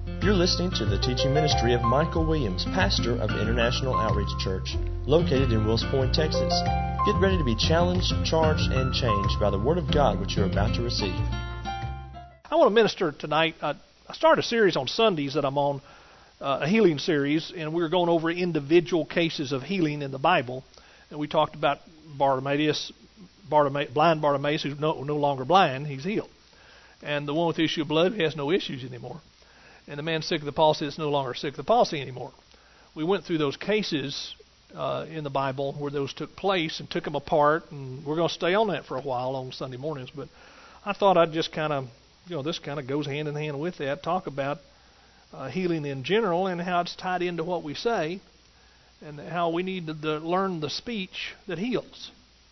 You're listening to the teaching ministry of Michael Williams, pastor of International Outreach Church, located in Wills Point, Texas. Get ready to be challenged, charged, and changed by the Word of God which you're about to receive. I want to minister tonight. I started a series on Sundays that I'm on, a healing series, and we were going over individual cases of healing in the Bible. And we talked about blind Bartimaeus, who's no longer blind, he's healed. And the one with the issue of blood has no issues anymore. And the man sick of the palsy is no longer sick of the palsy anymore. We went through those cases in the Bible where those took place and took them apart, and we're going to stay on that for a while on Sunday mornings. But I thought I'd just kind of, this kind of goes hand in hand with that, talk about healing in general and how it's tied into what we say and how we need to learn the speech that heals.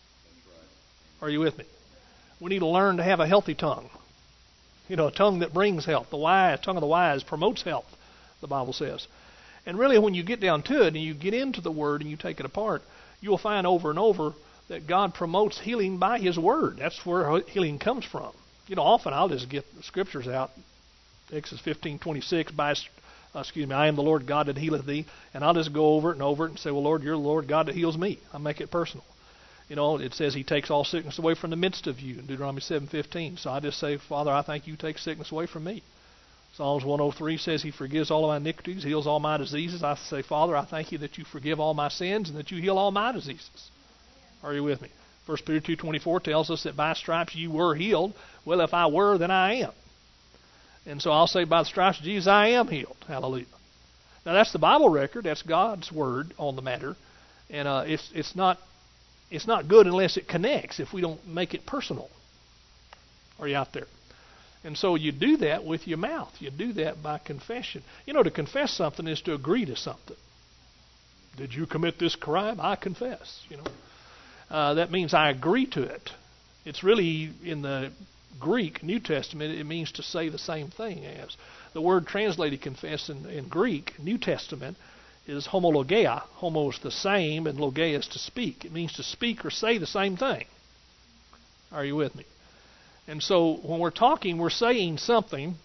Are you with me? We need to learn to have a healthy tongue. A tongue that brings health. The tongue of the wise promotes health, the Bible says. And really, when you get down to it and you get into the Word and you take it apart, you'll find over and over that God promotes healing by His Word. That's where healing comes from. Often I'll just get the Scriptures out. Exodus 15:26, I am the Lord God that healeth thee. And I'll just go over it and say, well, Lord, you're the Lord God that heals me. I'll make it personal. It says He takes all sickness away from the midst of you in Deuteronomy 7:15. So I just say, Father, I thank you take sickness away from me. Psalms 103 says He forgives all of my iniquities, heals all my diseases. I say, Father, I thank you that you forgive all my sins and that you heal all my diseases. Are you with me? 1 Peter 2:24 tells us that by stripes you were healed. Well, if I were, then I am. And so I'll say by the stripes of Jesus I am healed. Hallelujah. Now that's the Bible record. That's God's word on the matter. And it's not good unless it connects, if we don't make it personal. Are you out there? And so you do that with your mouth. You do that by confession. To confess something is to agree to something. Did you commit this crime? I confess. That means I agree to it. It's really, in the Greek New Testament, it means to say the same thing as. The word translated confess in Greek, New Testament, is homologeia. Homo is the same, and logeia is to speak. It means to speak or say the same thing. Are you with me? And so when we're talking, we're saying something,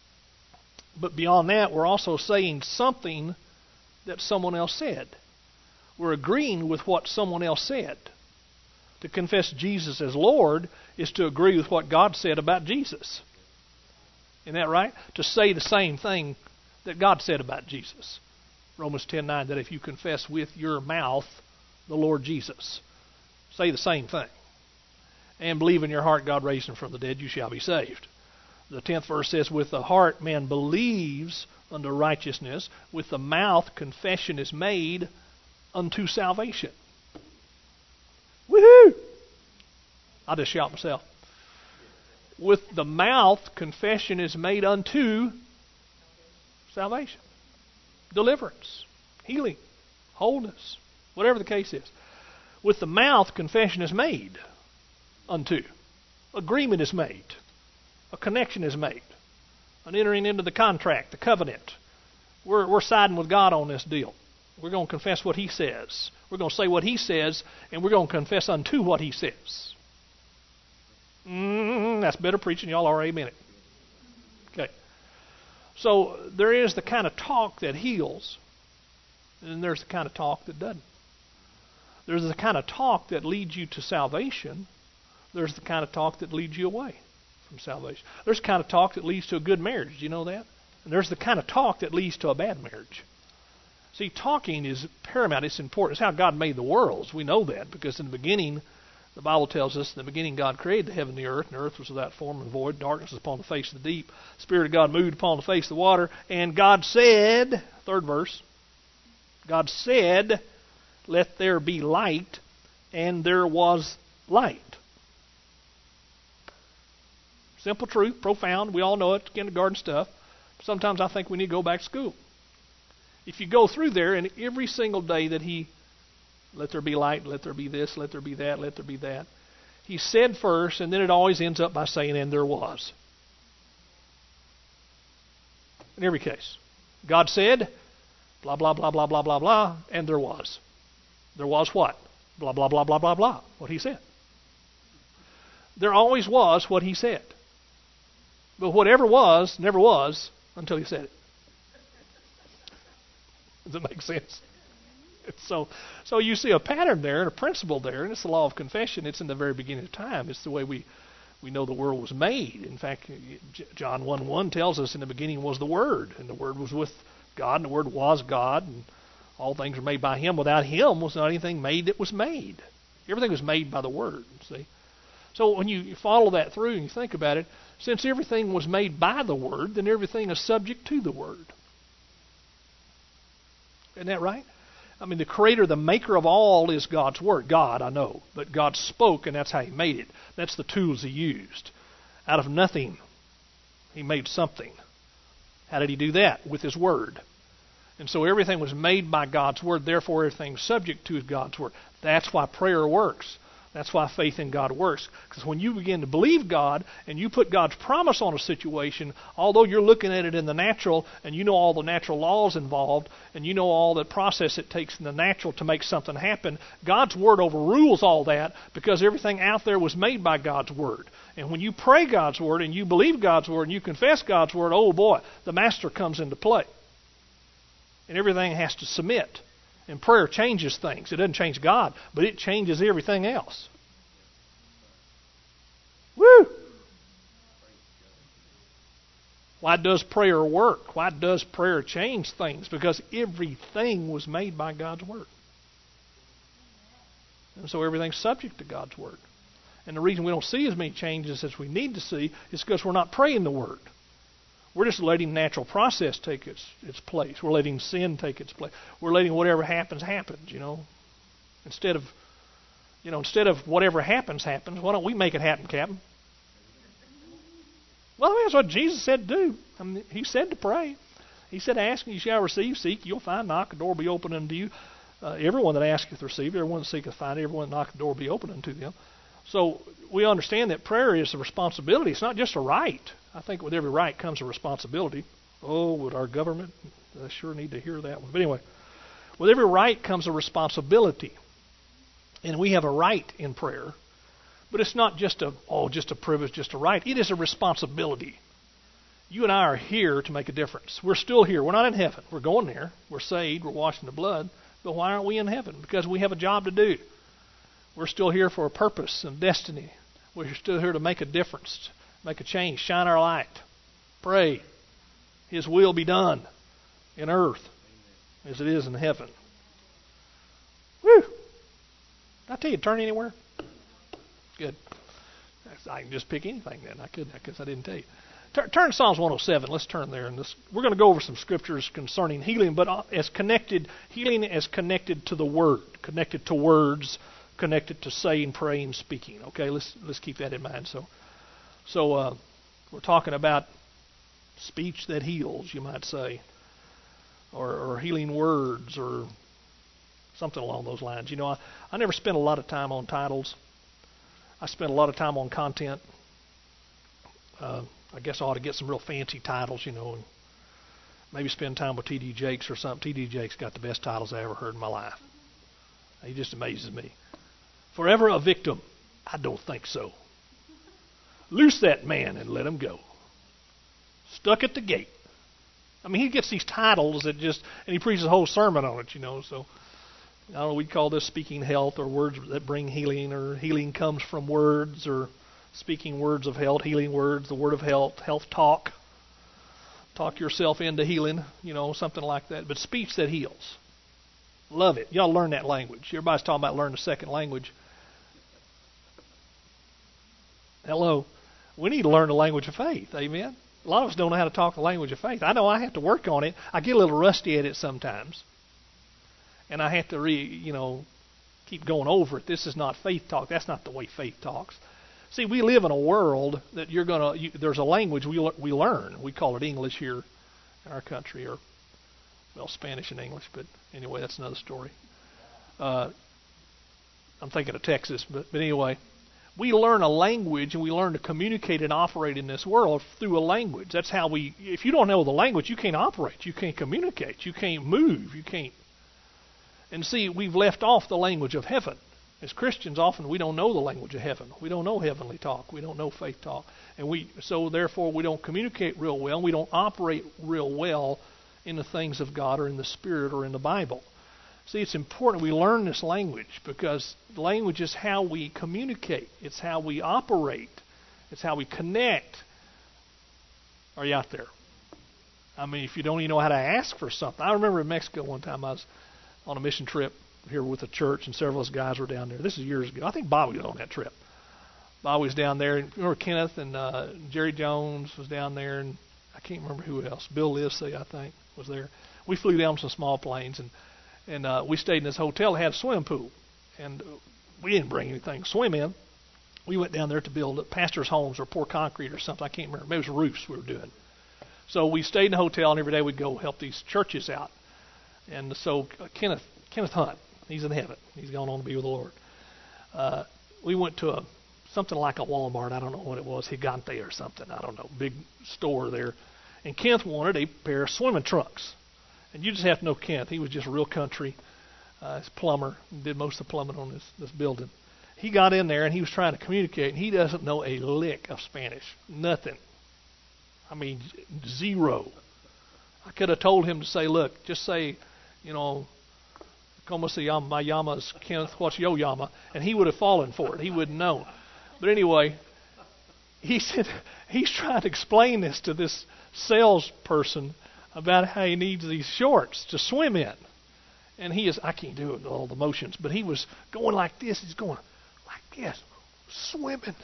but beyond that, we're also saying something that someone else said. We're agreeing with what someone else said. To confess Jesus as Lord is to agree with what God said about Jesus. Isn't that right? To say the same thing that God said about Jesus. Romans 10:9, that if you confess with your mouth the Lord Jesus, say the same thing, and believe in your heart God raised Him from the dead, you shall be saved. The 10th verse says, with the heart man believes unto righteousness, with the mouth confession is made unto salvation. Woohoo! I'll just shout myself. With the mouth confession is made unto salvation. Deliverance, healing, wholeness, whatever the case is. With the mouth, confession is made unto. Agreement is made. A connection is made. An entering into the contract, the covenant. We're siding with God on this deal. We're going to confess what He says. We're going to say what He says, and we're going to confess unto what He says. That's better preaching. Y'all are amen it. Okay. So there is the kind of talk that heals, and there's the kind of talk that doesn't. There's the kind of talk that leads you to salvation. There's the kind of talk that leads you away from salvation. There's the kind of talk that leads to a good marriage. Do you know that? And there's the kind of talk that leads to a bad marriage. See, talking is paramount. It's important. It's how God made the worlds. We know that because in the beginning, the Bible tells us, in the beginning God created the heaven and the earth was without form and void. Darkness was upon the face of the deep. The Spirit of God moved upon the face of the water. And God said, 3rd verse, God said, let there be light, and there was light. Simple truth, profound. We all know it, kindergarten stuff. Sometimes I think we need to go back to school. If you go through there, and every single day that He, let there be light, let there be this, let there be that, let there be that, He said first, and then it always ends up by saying, and there was. In every case. God said, blah, blah, blah, blah, blah, blah, blah, and there was. There was what? Blah, blah, blah, blah, blah, blah, what He said. There always was what He said. But whatever was, never was until He said it. Does it make sense? So you see a pattern there and a principle there, and it's the law of confession. It's in the very beginning of time. It's the way we know the world was made. In fact, John 1:1 tells us in the beginning was the Word, and the Word was with God, and the Word was God, and all things were made by Him. Without Him was not anything made that was made. Everything was made by the Word, see. So when you follow that through and you think about it, since everything was made by the Word, then everything is subject to the Word. Isn't that right? I mean, the creator, the maker of all is God's Word. God, I know. But God spoke, and that's how He made it. That's the tools He used. Out of nothing, He made something. How did He do that? With His Word. And so everything was made by God's Word. Therefore, everything subject to God's Word. That's why prayer works. That's why faith in God works. Because when you begin to believe God and you put God's promise on a situation, although you're looking at it in the natural and you know all the natural laws involved and you know all the process it takes in the natural to make something happen, God's Word overrules all that because everything out there was made by God's Word. And when you pray God's Word and you believe God's Word and you confess God's Word, oh boy, the Master comes into play. And everything has to submit. And prayer changes things. It doesn't change God, but it changes everything else. Woo! Why does prayer work? Why does prayer change things? Because everything was made by God's Word. And so everything's subject to God's Word. And the reason we don't see as many changes as we need to see is because we're not praying the Word. We're just letting natural process take its place. We're letting sin take its place. We're letting whatever happens, you know. Instead of whatever happens, why don't we make it happen, Captain? Well, that's what Jesus said to do. I mean, He said to pray. He said, ask and you shall receive, seek, you'll find, knock, the door will be open unto you. Everyone that asketh receive, everyone that seeketh find, everyone that knocketh the door will be open unto them. So we understand that prayer is a responsibility. It's not just a right. I think with every right comes a responsibility. Oh, with our government, I sure need to hear that one. But anyway, with every right comes a responsibility. And we have a right in prayer. But it's not just a privilege, just a right. It is a responsibility. You and I are here to make a difference. We're still here. We're not in heaven. We're going there. We're saved. We're washed in the blood. But why aren't we in heaven? Because we have a job to do. We're still here for a purpose and destiny. We're still here to make a difference, make a change, shine our light, pray. His will be done in earth as it is in heaven. Woo! Did I tell you to turn anywhere? Good. I can just pick anything then. I guess I didn't tell you. Turn to Psalms 107. Let's turn there. And we're going to go over some scriptures concerning healing, but healing as connected to the Word, connected to words, connected to saying, praying, speaking. Okay, let's keep that in mind. So we're talking about speech that heals, you might say, or healing words, or something along those lines. You know, I never spent a lot of time on titles. I spent a lot of time on content. I guess I ought to get some real fancy titles, you know, and maybe spend time with T.D. Jakes or something. T.D. Jakes got the best titles I ever heard in my life. He just amazes me. Forever a victim? I don't think so. Loose that man and let him go. Stuck at the gate. I mean, he gets these titles that and he preaches a whole sermon on it, you know. So, I don't know, we'd call this speaking health, or words that bring healing, or healing comes from words, or speaking words of health, healing words, the word of health, health talk. Talk yourself into healing, you know, something like that. But speech that heals. Love it. Y'all learn that language. Everybody's talking about learning a second language. Hello. We need to learn the language of faith. Amen. A lot of us don't know how to talk the language of faith. I know I have to work on it. I get a little rusty at it sometimes. And I have to keep going over it. This is not faith talk. That's not the way faith talks. See, we live in a world that there's a language we learn. We call it English here in our country, or Spanish and English, but anyway, that's another story. I'm thinking of Texas, but anyway, we learn a language, and we learn to communicate and operate in this world through a language. That's how if you don't know the language, you can't operate, you can't communicate, you can't move, you can't. And see, we've left off the language of heaven. As Christians, often we don't know the language of heaven. We don't know heavenly talk. We don't know faith talk. And so therefore we don't communicate real well. We don't operate real well in the things of God or in the Spirit or in the Bible. See, it's important we learn this language because language is how we communicate. It's how we operate. It's how we connect. Are you out there? I mean, if you don't even know how to ask for something. I remember in Mexico one time I was on a mission trip here with a church and several of us guys were down there. This is years ago. I think Bobby was on that trip. Bobby was down there. Remember Kenneth and Jerry Jones was down there, and I can't remember who else. Bill Livesey, I think, was there. We flew down some small planes, and we stayed in this hotel that had a swimming pool. And we didn't bring anything to swim in. We went down there to build pastors' homes or pour concrete or something. I can't remember. Maybe it was roofs we were doing. So we stayed in the hotel, and every day we'd go help these churches out. And so Kenneth Hunt, he's in heaven. He's gone on to be with the Lord. We went to something like a Walmart. I don't know what it was. Gigante or something. I don't know. Big store there. And Kenneth wanted a pair of swimming trunks. And you just have to know Kenneth. He was just real country. He's a plumber. He did most of the plumbing on this building. He got in there, and he was trying to communicate, and he doesn't know a lick of Spanish. Nothing. I mean, zero. I could have told him to say, look, just say, como se llama? My llama is Kenneth. What's your llama? And he would have fallen for it. He wouldn't know. But anyway, he said he's trying to explain this to this salesperson about how he needs these shorts to swim in. And I can't do it with all the motions, but he was going like this. He's going like this, swimming.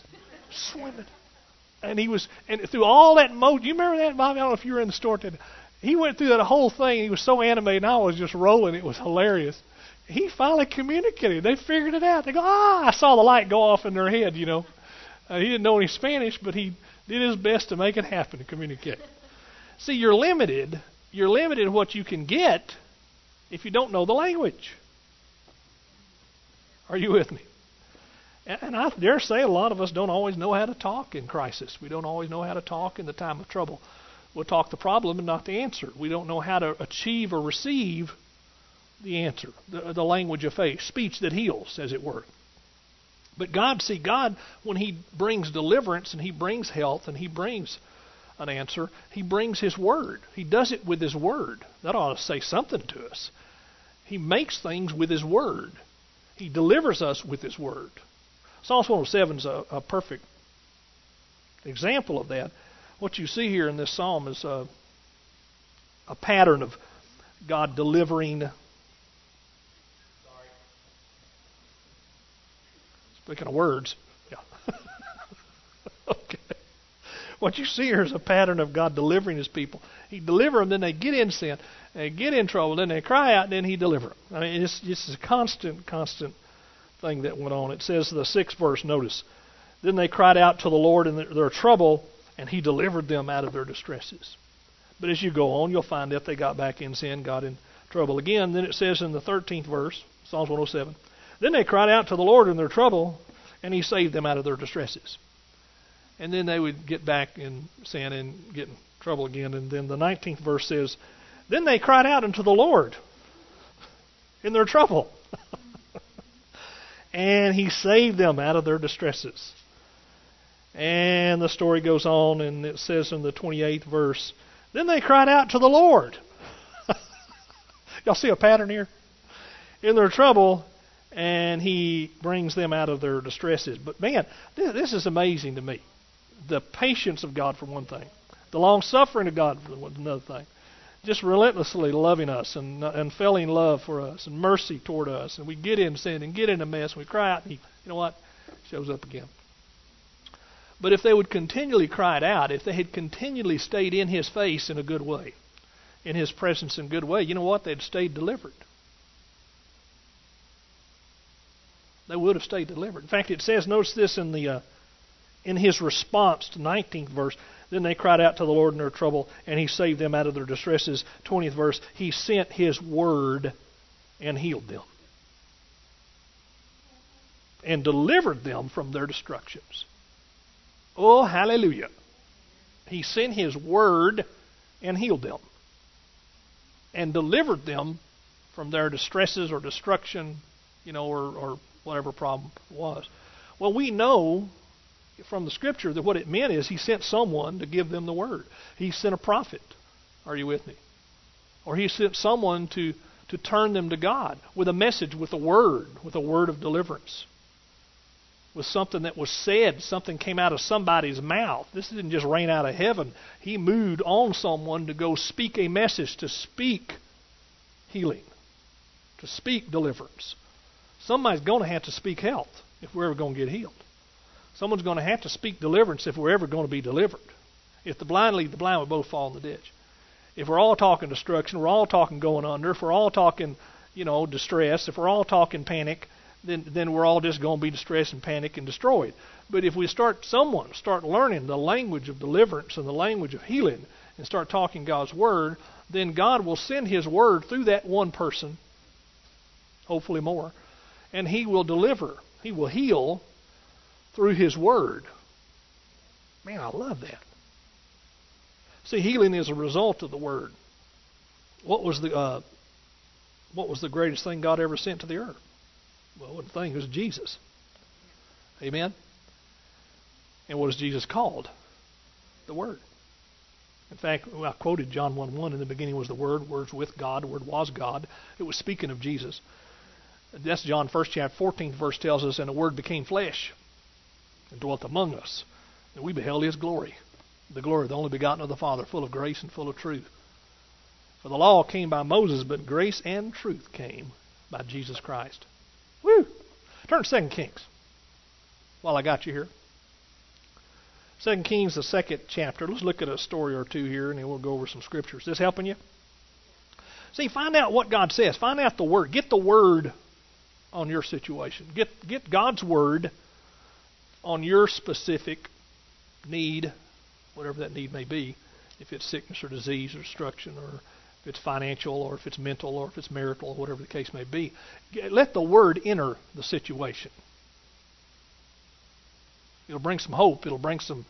And through all that motion, you remember that, Bobby? I don't know if you were in the store today. He went through that whole thing. He was so animated, and I was just rolling. It was hilarious. He finally communicated. They figured it out. They go, I saw the light go off in their head, He didn't know any Spanish, but he did his best to make it happen, to communicate. See, you're limited. You're limited in what you can get if you don't know the language. Are you with me? And I dare say a lot of us don't always know how to talk in crisis. We don't always know how to talk in the time of trouble. We'll talk the problem and not the answer. We don't know how to achieve or receive the answer, the language of faith, speech that heals, as it were. But God, when He brings deliverance and He brings health and He brings an answer, He brings His Word. He does it with His Word. That ought to say something to us. He makes things with His Word. He delivers us with His Word. Psalms 107 is a perfect example of that. What you see here in this psalm is a pattern of God delivering. Speaking of words, yeah. Okay. What you see here is a pattern of God delivering His people. He delivers them, then they get in sin, they get in trouble, then they cry out, and then He delivers them. I mean, it's a constant thing that went on. It says the 6th verse, notice, then they cried out to the Lord in their trouble, and He delivered them out of their distresses. But as you go on, you'll find that they got back in sin, got in trouble again. Then it says in the 13th verse, Psalms 107, then they cried out to the Lord in their trouble, and He saved them out of their distresses. And then they would get back in sin and get in trouble again. And then the 19th verse says, then they cried out unto the Lord in their trouble. And He saved them out of their distresses. And the story goes on, and it says in the 28th verse, then they cried out to the Lord. Y'all see a pattern here? In their trouble, and He brings them out of their distresses. But man, this is amazing to me. The patience of God, for one thing. The long-suffering of God, for another thing. Just relentlessly loving us and unfailing love for us and mercy toward us. And we get in sin and get in a mess and we cry out and He, you know what, shows up again. But if they would continually cry it out, if they had continually stayed in His face in a good way, in His presence in a good way, you know what, they'd stayed delivered. They would have stayed delivered. In fact, it says, notice this in His response to 19th verse, then they cried out to the Lord in their trouble, and He saved them out of their distresses. 20th verse, He sent His word and healed them. And delivered them from their destructions. Oh, hallelujah. He sent His word and healed them. And delivered them from their distresses or destruction, or whatever problem it was. Well, we know from the Scripture that what it meant is He sent someone to give them the word. He sent a prophet. Are you with me? Or He sent someone to turn them to God with a message, with a word of deliverance. With something that was said, something came out of somebody's mouth. This didn't just rain out of heaven. He moved on someone to go speak a message, to speak healing, to speak deliverance. Somebody's going to have to speak health if we're ever going to get healed. Someone's going to have to speak deliverance if we're ever going to be delivered. If the blind lead the blind, we both fall in the ditch. If we're all talking destruction, we're all talking going under, if we're all talking, distress, if we're all talking panic, then we're all just going to be distressed and panic and destroyed. But if we start learning the language of deliverance and the language of healing and start talking God's Word, then God will send His Word through that one person, hopefully more, and He will deliver. He will heal through His Word. Man, I love that. See, healing is a result of the Word. What was the greatest thing God ever sent to the earth? Well, one thing was Jesus. Amen? And what is Jesus called? The Word. In fact, I quoted John 1:1, in the beginning was the Word, Word's with God, the Word was God. It was speaking of Jesus. That's John 1st chapter, 14th verse tells us, and the Word became flesh and dwelt among us. And we beheld His glory, the glory of the only begotten of the Father, full of grace and full of truth. For the law came by Moses, but grace and truth came by Jesus Christ. Woo! Turn to 2 Kings while I got you here. 2 Kings, the 2nd chapter. Let's look at a story or two here, and then we'll go over some scriptures. Is this helping you? See, find out what God says. Find out the Word. Get the Word on your situation. Get God's Word on your specific need, whatever that need may be, if it's sickness or disease or destruction, or if it's financial, or if it's mental, or if it's marital, or whatever the case may be. Let the Word enter the situation. It'll bring some hope. It'll bring some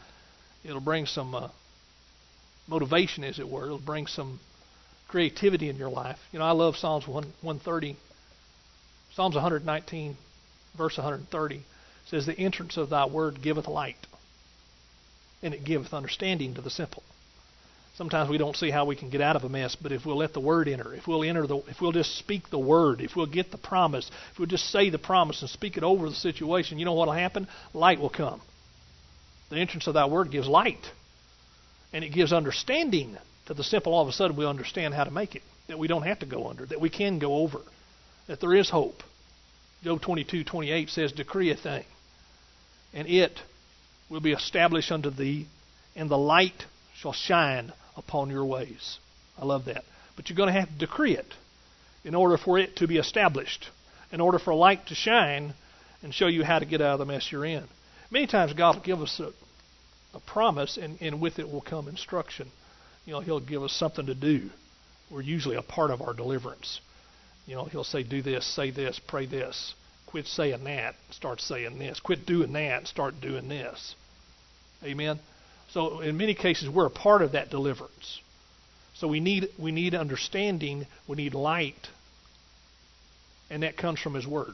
motivation, as it were. It'll bring some creativity in your life. I love Psalms 130. Psalms 119, verse 130 says, "The entrance of Thy Word giveth light, and it giveth understanding to the simple." Sometimes we don't see how we can get out of a mess, but if we'll let the Word enter, if we'll just speak the Word, if we'll get the promise, if we'll just say the promise and speak it over the situation, you know what will happen? Light will come. The entrance of Thy Word gives light, and it gives understanding to the simple. All of a sudden we'll understand how to make it, that we don't have to go under, that we can go over, that there is hope. Job 22:28 says, "Decree a thing, and it will be established unto thee, and the light shall shine upon your ways." I love that. But you're going to have to decree it in order for it to be established, in order for light to shine and show you how to get out of the mess you're in. Many times God will give us a promise, and with it will come instruction. He'll give us something to do. We're usually a part of our deliverance. He'll say, do this, say this, pray this. Quit saying that, start saying this. Quit doing that, start doing this. Amen? So in many cases, we're a part of that deliverance. So we need understanding, we need light, and that comes from His Word.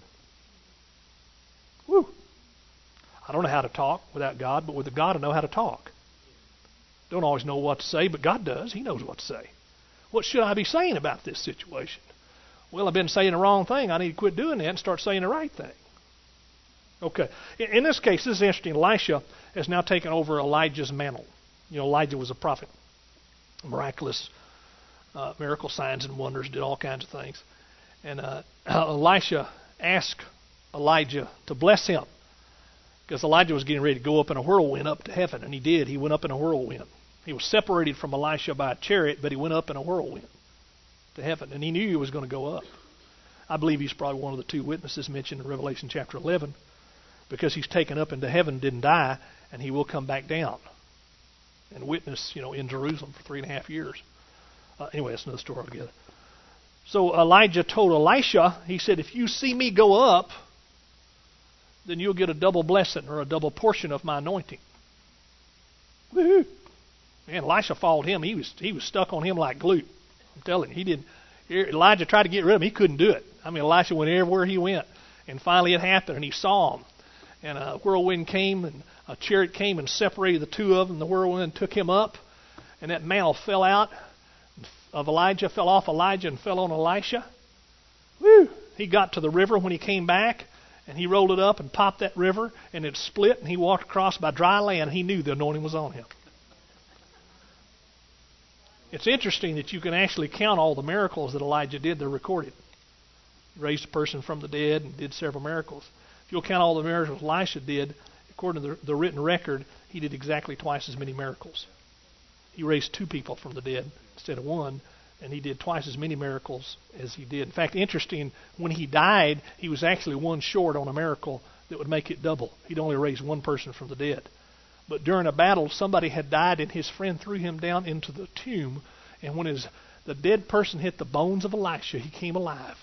Woo! I don't know how to talk without God, but with God I know how to talk. Don't always know what to say, but God does. He knows what to say. What should I be saying about this situation? Well, I've been saying the wrong thing. I need to quit doing that and start saying the right thing. Okay. In this case, this is interesting. Elisha has now taken over Elijah's mantle. Elijah was a prophet. Miraculous miracle signs and wonders, did all kinds of things. And Elisha asked Elijah to bless him, because Elijah was getting ready to go up in a whirlwind up to heaven, and he did. He went up in a whirlwind. He was separated from Elisha by a chariot, but he went up in a whirlwind to heaven, and he knew he was going to go up. I believe he's probably one of the two witnesses mentioned in Revelation chapter 11, because he's taken up into heaven, didn't die, and he will come back down and witness, in Jerusalem for 3.5 years. Anyway, that's another story altogether. So Elijah told Elisha, he said, if you see me go up, then you'll get a double blessing or a double portion of my anointing. Woohoo! Man, Elisha followed him. He was stuck on him like glue. I'm telling you, Elijah tried to get rid of him. He couldn't do it. I mean, Elisha went everywhere he went. And finally it happened, and he saw him. And a whirlwind came, and a chariot came and separated the two of them. The whirlwind took him up, and that mantle fell out. of Elijah fell off Elijah and fell on Elisha. Woo! He got to the river when he came back, and he rolled it up and popped that river, and it split, and he walked across by dry land. He knew the anointing was on him. It's interesting that you can actually count all the miracles that Elijah did. They're recorded. He raised a person from the dead and did several miracles. If you'll count all the miracles Elisha did, according to the written record, he did exactly twice as many miracles. He raised 2 people from the dead instead of 1, and he did twice as many miracles as he did. In fact, interesting, when he died, he was actually 1 short on a miracle that would make it double. He'd only raised 1 person from the dead. But during a battle, somebody had died, and his friend threw him down into the tomb. And when the dead person hit the bones of Elisha, he came alive.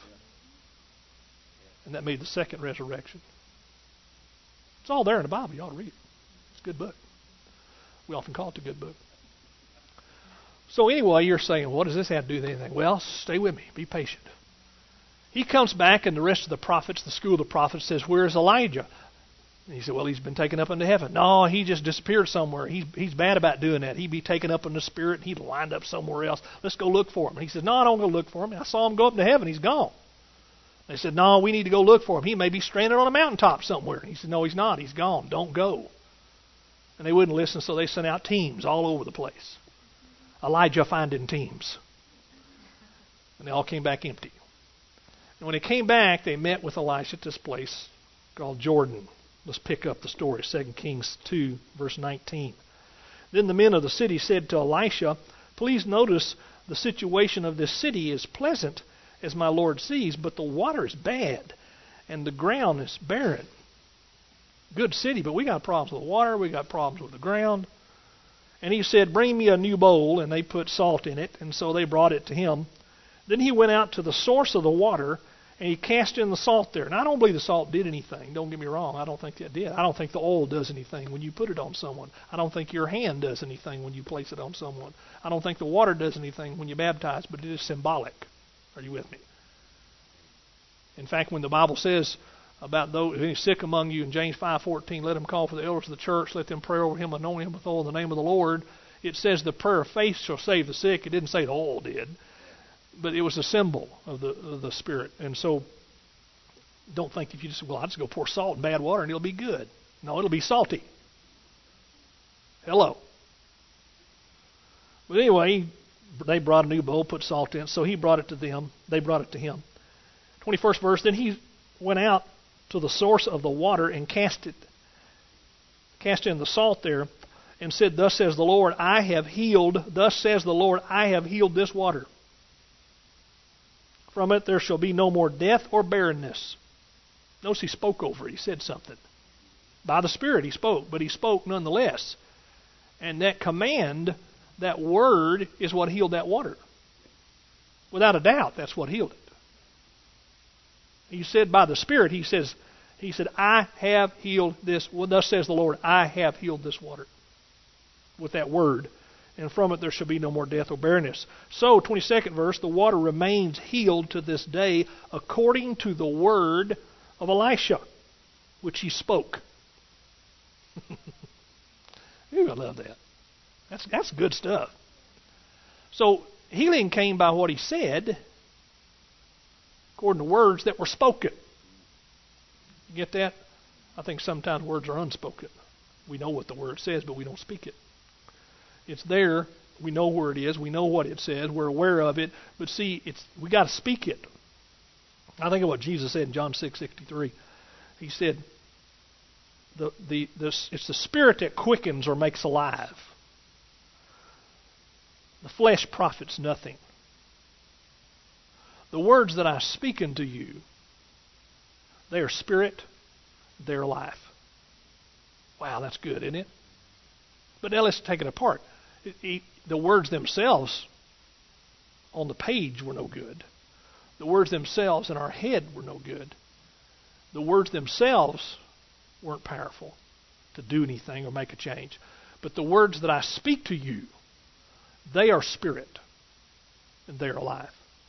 And that made the second resurrection. It's all there in the Bible. You ought to read it. It's a good book. We often call it a good book. So anyway, you're saying, what does this have to do with anything? Well, stay with me. Be patient. He comes back, and the rest of the prophets, the school of the prophets, says, where's Elijah? And he said, well, he's been taken up into heaven. No, he just disappeared somewhere. He's bad about doing that. He'd be taken up in the spirit, and he'd wind up somewhere else. Let's go look for him. And he said, no, I don't go look for him. I saw him go up into heaven. He's gone. They said, no, we need to go look for him. He may be stranded on a mountaintop somewhere. And he said, no, he's not. He's gone. Don't go. And they wouldn't listen, so they sent out teams all over the place. Elijah finding teams. And they all came back empty. And when they came back, they met with Elisha at this place called Jordan. Let's pick up the story, 2 Kings 2, verse 19. Then the men of the city said to Elisha, please notice the situation of this city is pleasant, as my Lord sees, but the water is bad, and the ground is barren. Good city, but we got problems with the water, we got problems with the ground. And he said, bring me a new bowl, and they put salt in it, and so they brought it to him. Then he went out to the source of the water, and he cast in the salt there. And I don't believe the salt did anything. Don't get me wrong. I don't think that did. I don't think the oil does anything when you put it on someone. I don't think your hand does anything when you place it on someone. I don't think the water does anything when you baptize, but it is symbolic. Are you with me? In fact, when the Bible says about those who are sick among you in James 5:14, let them call for the elders of the church, let them pray over him, anoint him with oil in the name of the Lord. It says the prayer of faith shall save the sick. It didn't say the oil did. But it was a symbol of the Spirit. And so don't think if you just, well, I'll just go pour salt in bad water and it'll be good. No, it'll be salty. Hello. But anyway, they brought a new bowl, put salt in. So he brought it to them. They brought it to him. 21st verse, then he went out to the source of the water and cast in the salt there and said, thus says the Lord, I have healed this water. From it there shall be no more death or barrenness. Notice he spoke over it. He said something. By the Spirit he spoke, but he spoke nonetheless. And that command, that word, is what healed that water. Without a doubt, that's what healed it. He said by the Spirit, he said, I have healed this. Well, thus says the Lord, I have healed this water. With that word. And from it there shall be no more death or barrenness. So, 22nd verse, the water remains healed to this day according to the word of Elisha, which he spoke. Ooh, I love that. That's good stuff. So, healing came by what he said, according to words that were spoken. You get that? I think sometimes words are unspoken. We know what the word says, but we don't speak it. It's there. We know where it is. We know what it says. We're aware of it. But see, we got to speak it. I think of what Jesus said in John 6:63. He said, it's the Spirit that quickens or makes alive. The flesh profits nothing. The words that I speak unto you, they are spirit, they are life. Wow, that's good, isn't it? But now let's take it apart. The words themselves on the page were no good. The words themselves in our head were no good. The words themselves weren't powerful to do anything or make a change. But the words that I speak to you, they are spirit and they are life.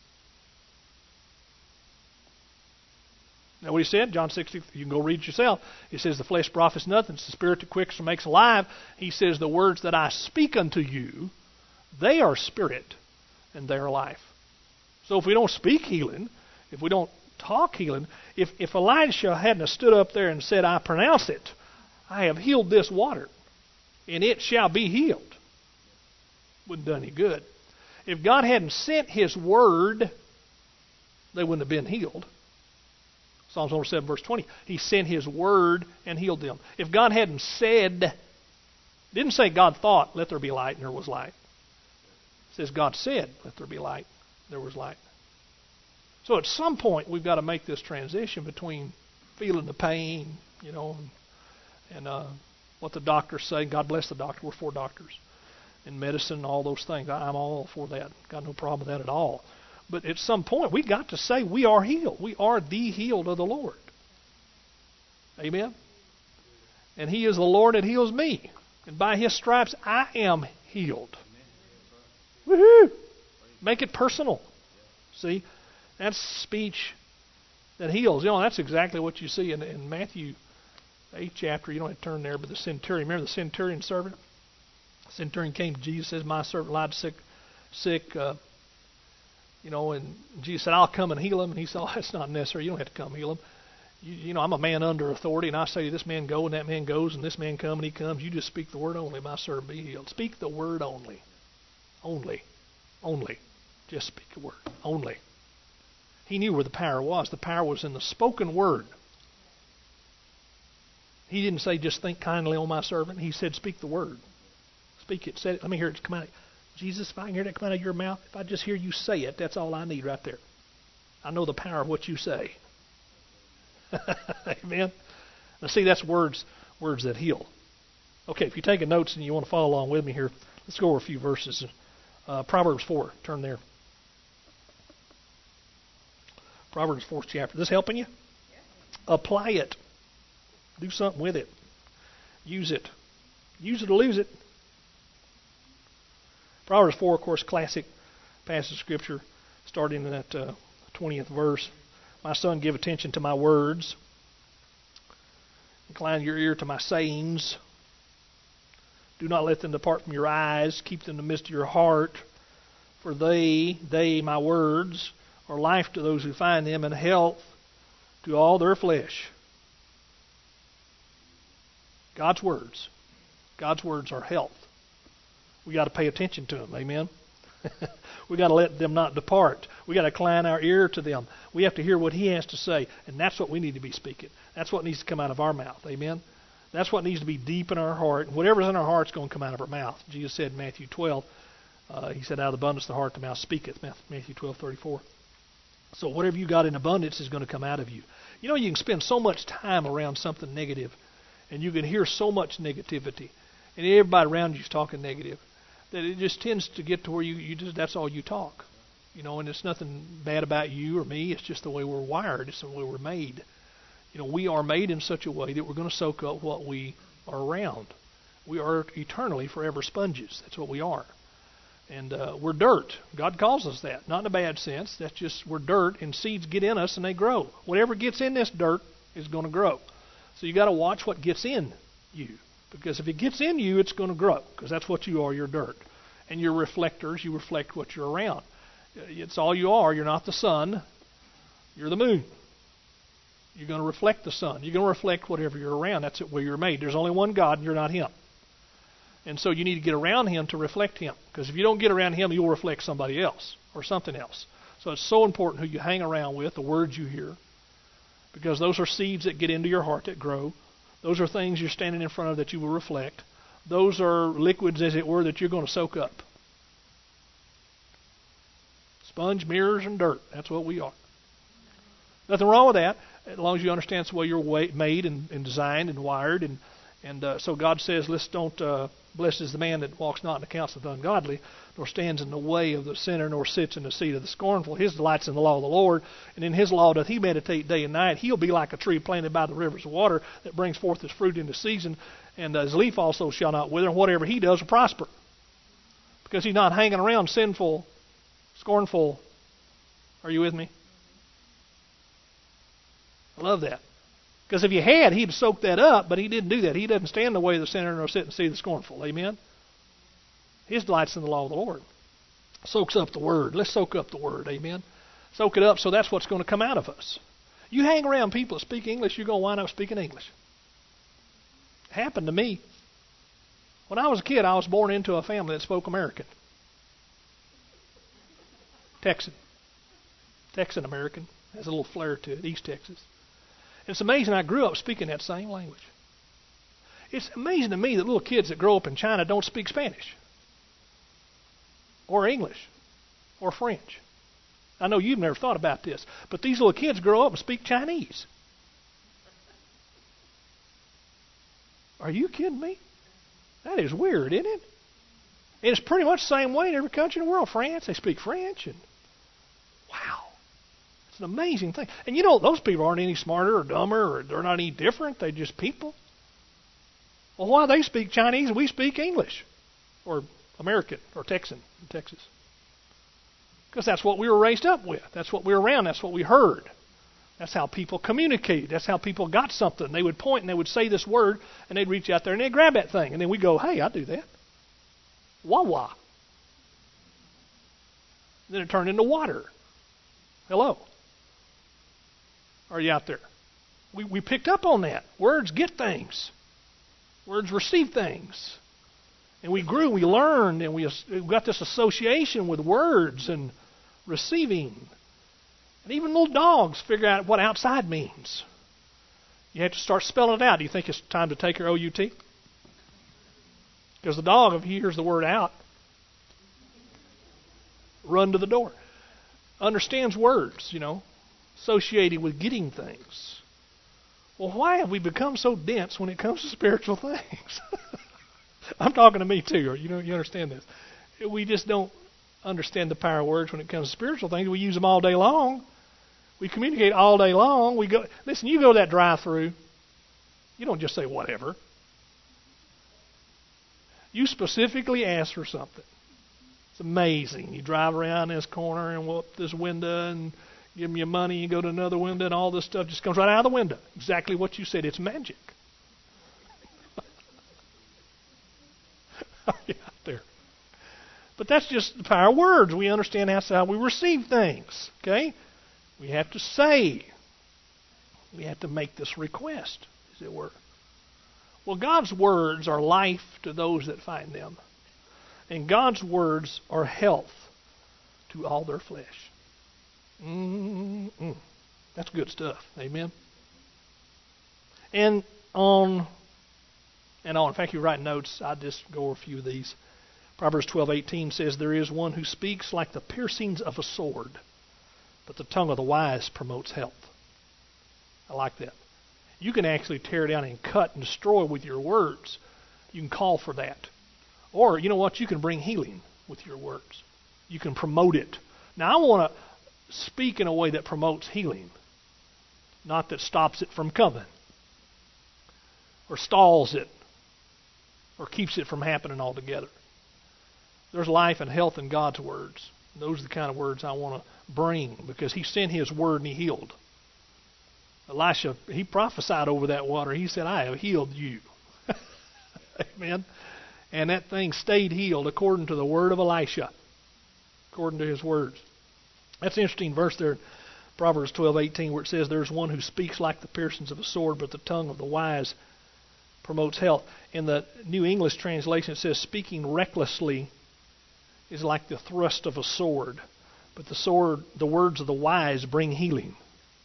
Now what he said, John 6, you can go read it yourself. He says the flesh profits nothing. It's the Spirit that quickens and makes alive. He says the words that I speak unto you, they are spirit in their life. So if we don't speak healing, if we don't talk healing, if Elisha hadn't stood up there and said, I pronounce it, I have healed this water, and it shall be healed, wouldn't have done any good. If God hadn't sent His word, they wouldn't have been healed. Psalms 107, verse 20. He sent His word and healed them. If God hadn't said, didn't say God thought, let there be light, and there was light. It says God said, let there be light, there was light. So at some point we've got to make this transition between feeling the pain, and what the doctors say. God bless the doctor. We're for doctors. And medicine and all those things. I'm all for that. Got no problem with that at all. But at some point we've got to say we are healed. We are the healed of the Lord. Amen? And He is the Lord that heals me. And by His stripes I am healed. Woohoo! Make it personal. See? That's speech that heals. That's exactly what you see in Matthew 8th chapter. You don't have to turn there, but the centurion. Remember the centurion servant? The centurion came to Jesus, says, my servant lied sick, and Jesus said, I'll come and heal him. And He said, that's not necessary. You don't have to come heal him. I'm a man under authority, and I say this man go, and that man goes, and this man come, and he comes. You just speak the word only, my servant be healed. Speak the word only. Only. Just speak the word. Only. He knew where the power was. The power was in the spoken word. He didn't say, just think kindly on my servant. He said, speak the word. Speak it. Say it. Let me hear it come out. Jesus, if I can hear that come out of your mouth, if I just hear you say it, that's all I need right there. I know the power of what you say. Amen? Now see, that's words that heal. Okay, if you're taking notes and you want to follow along with me here, let's go over a few verses. Proverbs 4. Turn there. Proverbs 4th chapter. This helping you? Apply it. Do something with it. Use it. Use it or lose it. Proverbs 4, of course, classic passage of Scripture, starting in that 20th verse. My son, give attention to my words. Incline your ear to my sayings. Do not let them depart from your eyes. Keep them in the midst of your heart. For they, my words, are life to those who find them, and health to all their flesh. God's words are health. We got to pay attention to them. Amen. We got to let them not depart. We got to incline our ear to them. We have to hear what He has to say, and that's what we need to be speaking. That's what needs to come out of our mouth. Amen. That's what needs to be deep in our heart. Whatever's in our heart is going to come out of our mouth. Jesus said in Matthew 12, He said, out of the abundance of the heart the mouth speaketh. Matthew 12:34. So whatever you got in abundance is going to come out of you. You can spend so much time around something negative, and you can hear so much negativity, and everybody around you is talking negative, that it just tends to get to where you just, that's all you talk. And it's nothing bad about you or me. It's just the way we're wired. It's the way we're made. We are made in such a way that we're going to soak up what we are around. We are eternally forever sponges. That's what we are. And we're dirt. God calls us that. Not in a bad sense. That's just we're dirt, and seeds get in us and they grow. Whatever gets in this dirt is going to grow. So you got to watch what gets in you. Because if it gets in you, it's going to grow. Because that's what you are. You're dirt. And you're reflectors. You reflect what you're around. It's all you are. You're not the sun. You're the moon. You're going to reflect the sun. You're going to reflect whatever you're around. That's where you're made. There's only one God, and you're not Him. And so you need to get around Him to reflect Him. Because if you don't get around Him, you'll reflect somebody else or something else. So it's so important who you hang around with, the words you hear. Because those are seeds that get into your heart that grow. Those are things you're standing in front of that you will reflect. Those are liquids, as it were, that you're going to soak up. Sponge, mirrors, and dirt. That's what we are. Nothing wrong with that, as long as you understand it's the way you're made and designed and wired. And so God says, blessed is the man that walks not in the counsel of the ungodly, nor stands in the way of the sinner, nor sits in the seat of the scornful. His delight's in the law of the Lord, and in His law doth he meditate day and night. He'll be like a tree planted by the rivers of water that brings forth his fruit in the season, and his leaf also shall not wither, and whatever he does will prosper. Because he's not hanging around sinful, scornful. Are you with me? I love that. Because if you had, he'd soak that up, but he didn't do that. He doesn't stand in the way of the sinner nor sit and see the scornful. Amen? His delight's in the law of the Lord. Soaks up the Word. Let's soak up the Word. Amen. Soak it up so that's what's going to come out of us. You hang around people that speak English, you're going to wind up speaking English. It happened to me. When I was a kid, I was born into a family that spoke American. Texan American. Has a little flair to it, East Texas. It's amazing I grew up speaking that same language. It's amazing to me that little kids that grow up in China don't speak Spanish or English or French. I know you've never thought about this, but these little kids grow up and speak Chinese. Are you kidding me? That is weird, isn't it? And it's pretty much the same way in every country in the world. France, they speak French. And wow. It's an amazing thing. And you know, those people aren't any smarter or dumber, or they're not any different. They're just people. Well, why they speak Chinese and we speak English? Or American, or Texan in Texas? Because that's what we were raised up with. That's what we were around. That's what we heard. That's how people communicated. That's how people got something. They would point and they would say this word, and they'd reach out there and they'd grab that thing. And then we'd go, hey, I do that. Wah-wah. Then it turned into water. Hello. Are you out there? We picked up on that. Words get things. Words receive things. And we grew, we learned, and we got this association with words and receiving. And even little dogs figure out what outside means. You have to start spelling it out. Do you think it's time to take your OUT? Because the dog, if he hears the word out, run to the door. Understands words, associated with getting things. Well, why have we become so dense when it comes to spiritual things? I'm talking to me too. You understand this. We just don't understand the power of words when it comes to spiritual things. We use them all day long. We communicate all day long. Listen, you go to that drive-through, you don't just say whatever. You specifically ask for something. It's amazing. You drive around this corner and go up this window and give them your money. You go to another window and all this stuff just comes right out of the window. Exactly what you said. It's magic. Out there. But that's just the power of words. We understand that's how we receive things. Okay? We have to say. We have to make this request, as it were. Well, God's words are life to those that find them. And God's words are health to all their flesh. That's good stuff. Amen? And on and on. In fact, you write notes. I just go over a few of these. Proverbs 12:18 says, there is one who speaks like the piercings of a sword, but the tongue of the wise promotes health. I like that. You can actually tear down and cut and destroy with your words. You can call for that. Or, you know what? You can bring healing with your words. You can promote it. Now, I want to speak in a way that promotes healing, not that stops it from coming, or stalls it, or keeps it from happening altogether. There's life and health in God's words. Those are the kind of words I want to bring, because He sent His word and He healed. Elisha, he prophesied over that water. He said, I have healed you. Amen. And that thing stayed healed according to the word of Elisha, according to his words. That's an interesting verse there, Proverbs 12:18, where it says, there's one who speaks like the piercings of a sword, but the tongue of the wise promotes health. In the New English translation, it says, speaking recklessly is like the thrust of a sword, but the words of the wise bring healing.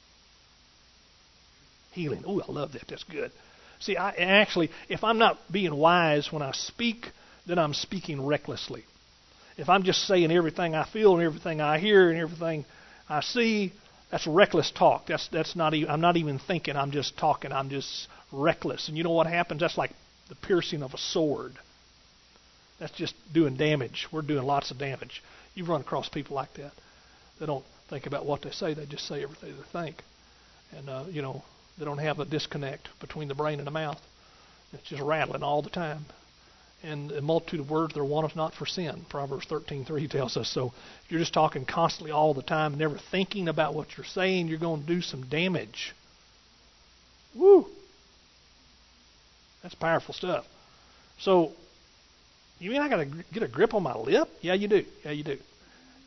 Healing. Oh, I love that. That's good. See, if I'm not being wise when I speak, then I'm speaking recklessly. If I'm just saying everything I feel and everything I hear and everything I see, that's reckless talk. That's not even. I'm not even thinking. I'm just talking. I'm just reckless. And you know what happens? That's like the piercing of a sword. That's just doing damage. We're doing lots of damage. You've run across people like that. They don't think about what they say. They just say everything they think. And they don't have a disconnect between the brain and the mouth. It's just rattling all the time. And a multitude of words, they're one not for sin. Proverbs 13:3 tells us. So if you're just talking constantly all the time, never thinking about what you're saying, you're going to do some damage. Woo! That's powerful stuff. So, you mean I got to get a grip on my lip? Yeah, you do. Yeah, you do.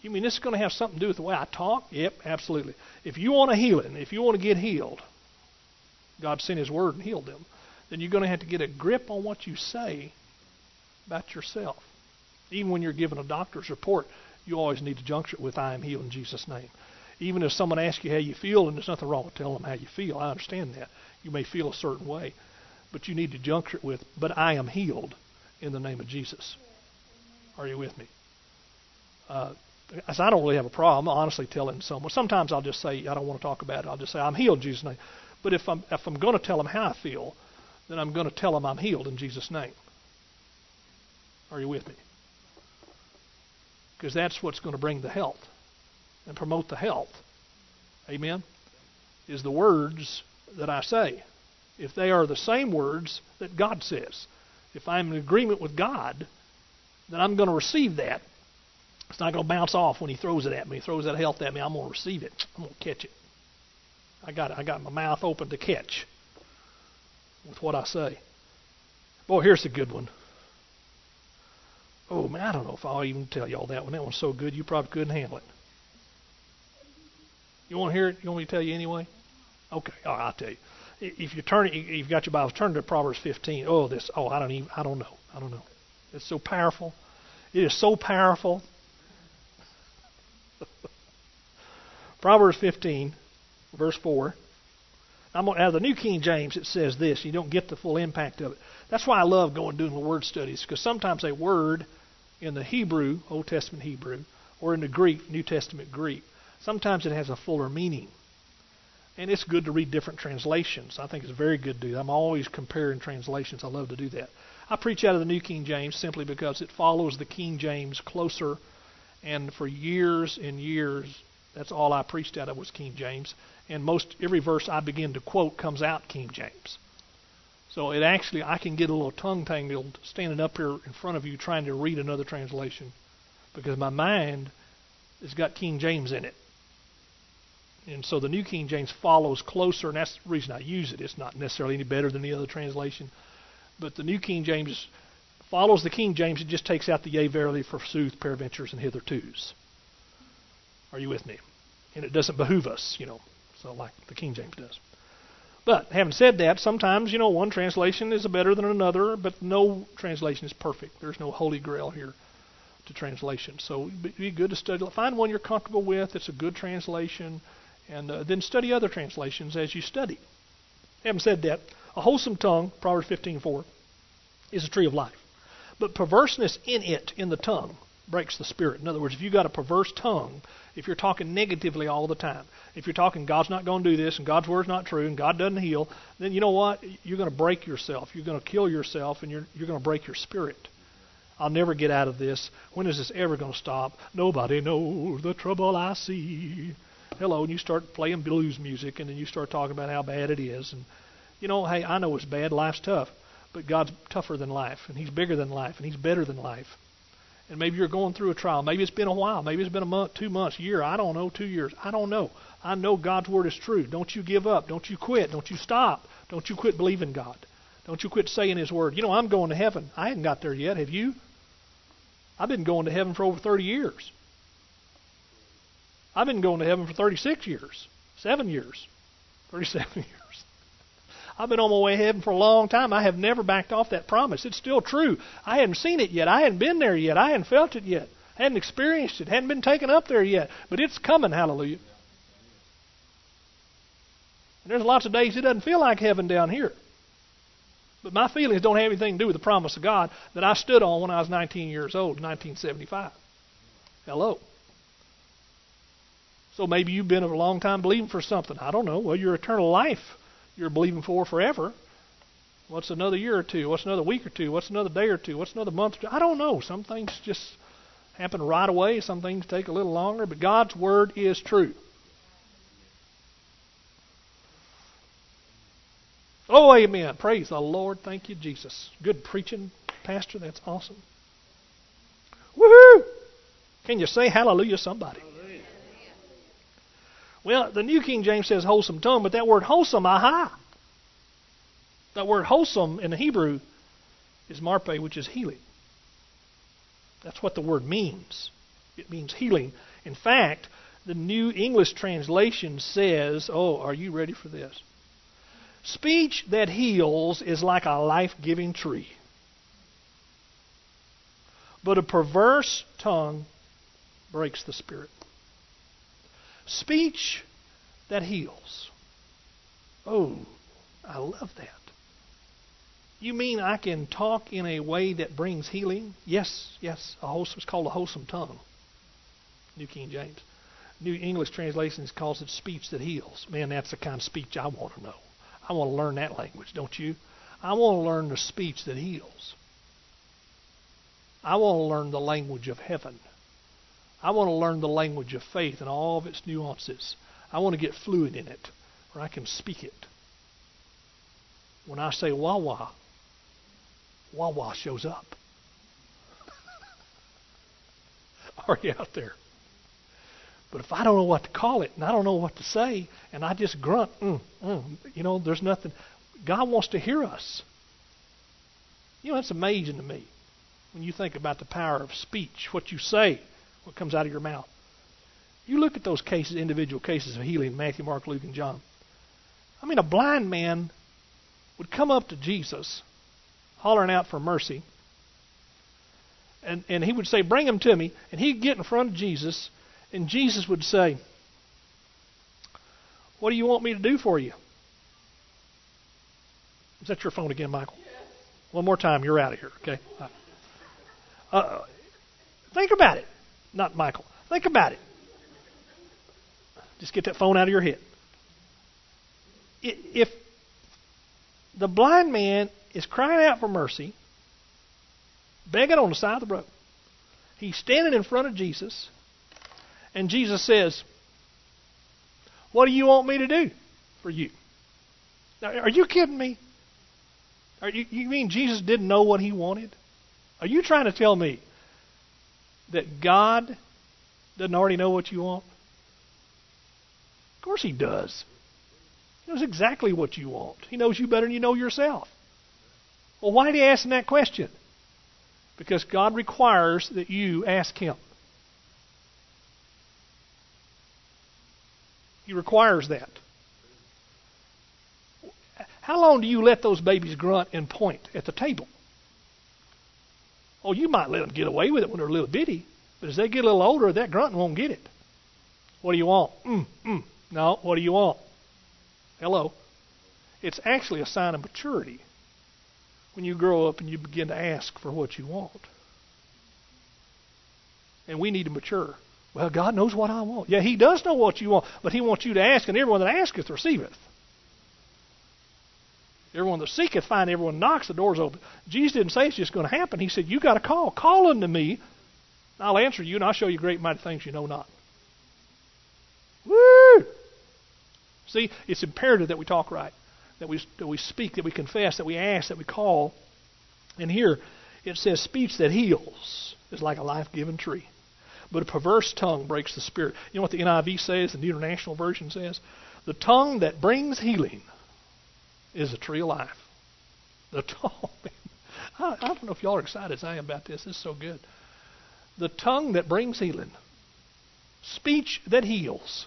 You mean this is going to have something to do with the way I talk? Yep, absolutely. If you want a healing, if you want to get healed, God sent His Word and healed them, then you're going to have to get a grip on what you say about yourself. Even when you're given a doctor's report, you always need to juncture it with, I am healed in Jesus' name. Even if someone asks you how you feel, and there's nothing wrong with telling them how you feel, I understand that. You may feel a certain way, but you need to juncture it with, but I am healed in the name of Jesus. Are you with me? As I don't really have a problem, honestly, telling someone. Sometimes I'll just say, I don't want to talk about it. I'll just say, I'm healed in Jesus' name. But if I'm going to tell them how I feel, then I'm going to tell them I'm healed in Jesus' name. Are you with me? Because that's what's going to bring the health and promote the health. Amen? Is the words that I say. If they are the same words that God says. If I'm in agreement with God, then I'm going to receive that. It's not going to bounce off when He throws it at me. He throws that health at me. I'm going to receive it. I'm going to catch it. I got my mouth open to catch with what I say. Boy, here's a good one. Oh, man, I don't know if I'll even tell y'all that one. That one's so good you probably couldn't handle it. You want to hear it? You want me to tell you anyway? Okay, all right, I'll tell you. If you've got your Bibles, turn to Proverbs 15. I don't know. It's so powerful. It is so powerful. Proverbs 15, verse 4. Out of the New King James, it says this. You don't get the full impact of it. That's why I love going doing the word studies, because sometimes a word in the Hebrew, Old Testament Hebrew, or in the Greek, New Testament Greek, sometimes it has a fuller meaning. And it's good to read different translations. I think it's very good to do that. I'm always comparing translations. I love to do that. I preach out of the New King James simply because it follows the King James closer. And for years and years, that's all I preached out of was King James. And every verse I begin to quote comes out King James. So I can get a little tongue-tangled standing up here in front of you trying to read another translation because my mind has got King James in it. And so the New King James follows closer, and that's the reason I use it. It's not necessarily any better than the other translation. But the New King James follows the King James. It just takes out the yea, verily, forsooth, peradventures, and hithertos. Are you with me? And it doesn't behoove us, so like the King James does. But having said that, sometimes, one translation is better than another, but no translation is perfect. There's no holy grail here to translation. So it'd be good to study. Find one you're comfortable with. It's a good translation. And then study other translations as you study. Having said that, a wholesome tongue, Proverbs 15:4, is a tree of life. But perverseness in the tongue, breaks the spirit. In other words, if you've got a perverse tongue, if you're talking negatively all the time, if you're talking God's not going to do this and God's word's not true and God doesn't heal, then you know what? You're going to break yourself. You're going to kill yourself and you're going to break your spirit. I'll never get out of this. When is this ever going to stop? Nobody knows the trouble I see. Hello, and you start playing blues music, and then you start talking about how bad it is. And, hey, I know it's bad. Life's tough. But God's tougher than life, and He's bigger than life, and He's better than life. And maybe you're going through a trial. Maybe it's been a while. Maybe it's been a month, 2 months, a year. I don't know, 2 years. I don't know. I know God's Word is true. Don't you give up. Don't you quit. Don't you stop. Don't you quit believing God. Don't you quit saying His Word. I'm going to heaven. I hadn't got there yet. Have you? I've been going to heaven for over 30 years. I've been going to heaven for 36 years, 7 years, 37 years. I've been on my way to heaven for a long time. I have never backed off that promise. It's still true. I hadn't seen it yet. I hadn't been there yet. I hadn't felt it yet. I hadn't experienced it. Hadn't been taken up there yet. But it's coming, hallelujah. And there's lots of days it doesn't feel like heaven down here. But my feelings don't have anything to do with the promise of God that I stood on when I was 19 years old, 1975. Hello. So maybe you've been a long time believing for something. I don't know. Well, your eternal life you're believing for forever. What's another year or two? What's another week or two? What's another day or two? What's another month or two? I don't know. Some things just happen right away. Some things take a little longer. But God's Word is true. Oh, amen. Praise the Lord. Thank you, Jesus. Good preaching, Pastor. That's awesome. Woohoo! Can you say hallelujah, somebody? Well, the New King James says wholesome tongue, but that word wholesome, aha. That word wholesome in the Hebrew is marpe, which is healing. That's what the word means. It means healing. In fact, the New English translation says, oh, are you ready for this? Speech that heals is like a life-giving tree, but a perverse tongue breaks the spirit. Speech that heals. Oh, I love that. You mean I can talk in a way that brings healing? Yes. It's called a wholesome tongue. New King James. New English translation calls it speech that heals. Man, that's the kind of speech I want to know. I want to learn that language, don't you? I want to learn the speech that heals. I want to learn the language of heaven. I want to learn the language of faith and all of its nuances. I want to get fluent in it, where I can speak it. When I say Wawa, Wawa shows up. Are you out there? But if I don't know what to call it, and I don't know what to say, and I just grunt, there's nothing. God wants to hear us. That's amazing to me when you think about the power of speech, what you say, what comes out of your mouth. You look at those cases, individual cases of healing, Matthew, Mark, Luke, and John. I mean, a blind man would come up to Jesus, hollering out for mercy, and he would say, bring him to me, and he'd get in front of Jesus, and Jesus would say, what do you want me to do for you? Is that your phone again, Michael? One more time, you're out of here, okay? Think about it. Not Michael. Think about it. Just get that phone out of your head. If the blind man is crying out for mercy, begging on the side of the road, he's standing in front of Jesus, and Jesus says, what do you want me to do for you? Now, are you kidding me? You mean Jesus didn't know what he wanted? Are you trying to tell me that God doesn't already know what you want? Of course he does. He knows exactly what you want. He knows you better than you know yourself. Well, why did he ask that question? Because God requires that you ask him. He requires that. How long do you let those babies grunt and point at the table? Oh, you might let them get away with it when they're little bitty, but as they get a little older, that grunting won't get it. What do you want? No, what do you want? Hello. It's actually a sign of maturity when you grow up and you begin to ask for what you want. And we need to mature. Well, God knows what I want. Yeah, he does know what you want, but he wants you to ask, and everyone that asketh receiveth. Everyone that seeketh find, everyone knocks, the door's open. Jesus didn't say it's just going to happen. He said, you got to call. Call unto me, and I'll answer you, and I'll show you great mighty things you know not. Woo! See, it's imperative that we talk right, that we speak, that we confess, that we ask, that we call. And here it says, speech that heals is like a life-giving tree, but a perverse tongue breaks the spirit. You know what the NIV says, the New International Version says? The tongue that brings healing is a tree of life. The tongue, I don't know if y'all are excited as I am about this. This is so good. The tongue that brings healing. Speech that heals.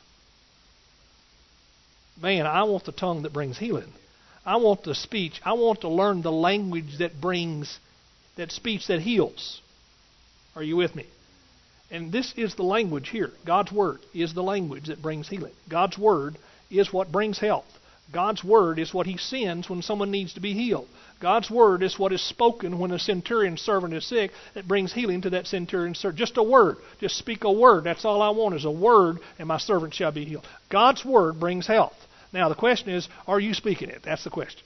Man, I want the tongue that brings healing. I want the speech. I want to learn the language that brings that speech that heals. Are you with me? And this is the language here. God's Word is the language that brings healing. God's Word is what brings health. God's Word is what he sends when someone needs to be healed. God's Word is what is spoken when a centurion's servant is sick that brings healing to that centurion's servant. Just a word. Just speak a word. That's all I want is a word, and my servant shall be healed. God's Word brings health. Now, the question is, are you speaking it? That's the question.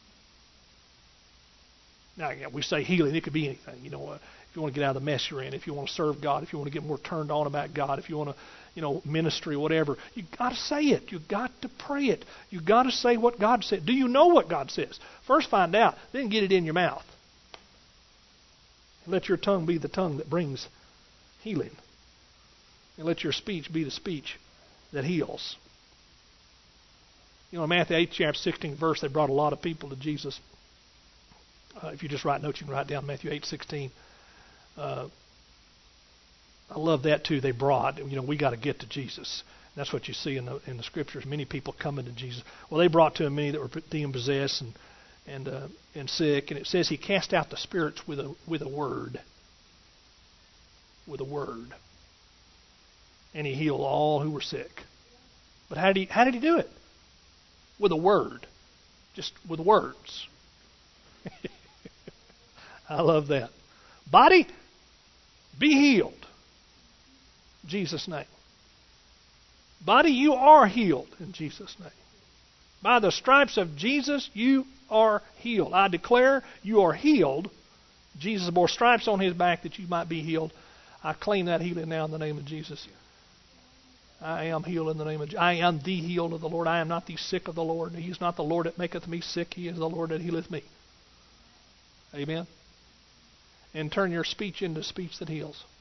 Now, we say healing. It could be anything. You know, if you want to get out of the mess you're in, if you want to serve God, if you want to get more turned on about God, if you want to, ministry, whatever, you got to say it. You got to pray it. You got to say what God said. Do you know what God says? First find out, then get it in your mouth. And let your tongue be the tongue that brings healing. And let your speech be the speech that heals. Matthew 8, chapter 16 verse, they brought a lot of people to Jesus. If you just write notes, you can write down Matthew 8:16. I love that too. They brought, we got to get to Jesus. That's what you see in the scriptures. Many people coming to Jesus. Well, they brought to him many that were demon possessed and sick, and it says he cast out the spirits with a word. With a word, and he healed all who were sick. But how did he do it? With a word, just with words. I love that. Body, be healed. In Jesus' name. Body, you are healed in Jesus' name. By the stripes of Jesus, you are healed. I declare you are healed. Jesus bore stripes on his back that you might be healed. I claim that healing now in the name of Jesus. I am healed in the name of Jesus. I am the healed of the Lord. I am not the sick of the Lord. He is not the Lord that maketh me sick. He is the Lord that healeth me. Amen. And turn your speech into speech that heals.